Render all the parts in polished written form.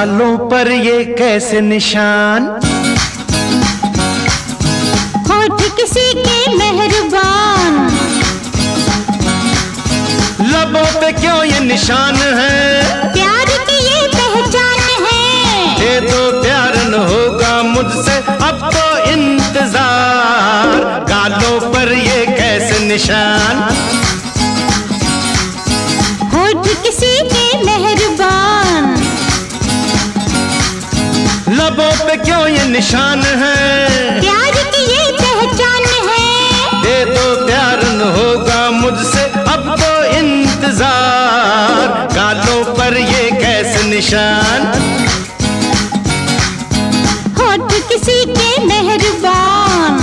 गालों पर ये कैसे निशान, होठ किसी के मेहरबान, लबों पे क्यों ये निशान है, प्यार की ये पहचान है। ये तो प्यार न होगा मुझसे अब तो इंतजार, गालों पर ये कैसे निशान, होठ किसी के मेहरबान, लबों पे क्यों ये निशान है, प्यार की ये पहचान है। ये तो प्यार न होगा मुझसे अब तो इंतजार, गालों पर ये कैसे निशान, होठ किसी के मेहरबान।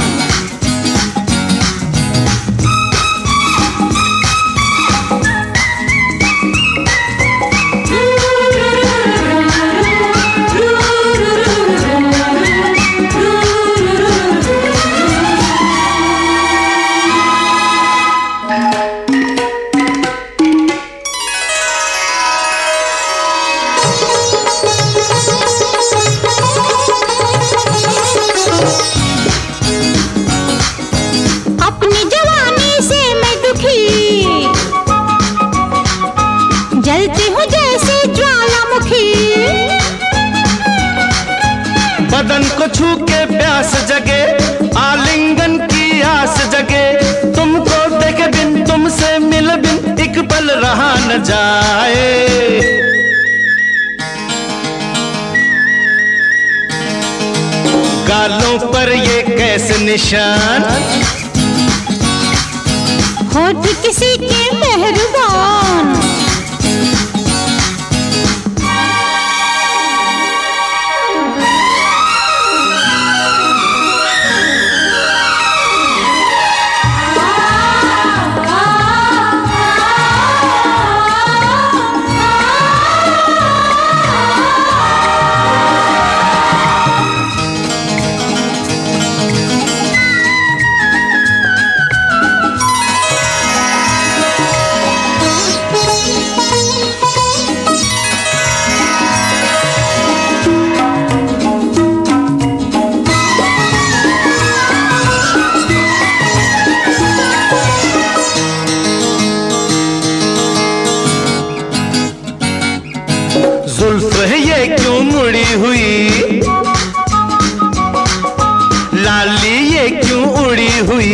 जलती हूँ जैसे ज्वालामुखी, बदन को छू के प्यास जगे, आलिंगन की आस जगे, तुमको देखे बिन तुमसे मिल बिन एक पल रहा न जाए, गालों पर ये कैसे निशान, होठ किसी के मेहरबान। जुल्फ है ये क्यों मुड़ी हुई, लाली ये क्यों उड़ी हुई,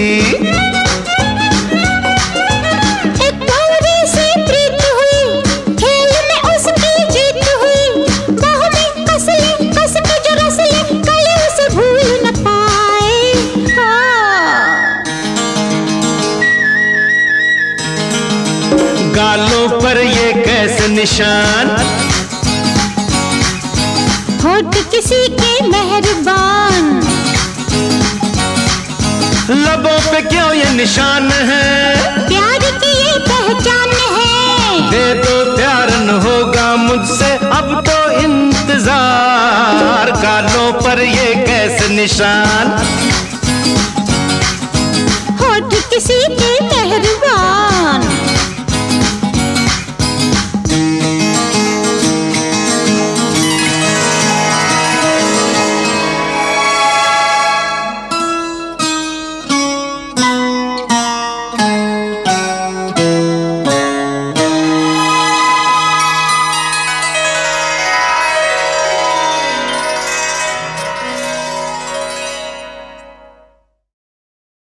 एक भंवरे से प्रीत हुई, खेल में उसकी जीत हुई, बाहों में कस के जो रस ले, कली उसे भूल न पाए। गालों पर ये कैसे निशान, होठ किसी के मेहरबान, लबों पे क्यों ये निशान है, प्यार की ये पहचान है। ये तो प्यार न होगा मुझसे अब तो इंतजार, गालों पर ये कैसे निशान, होठ किसी के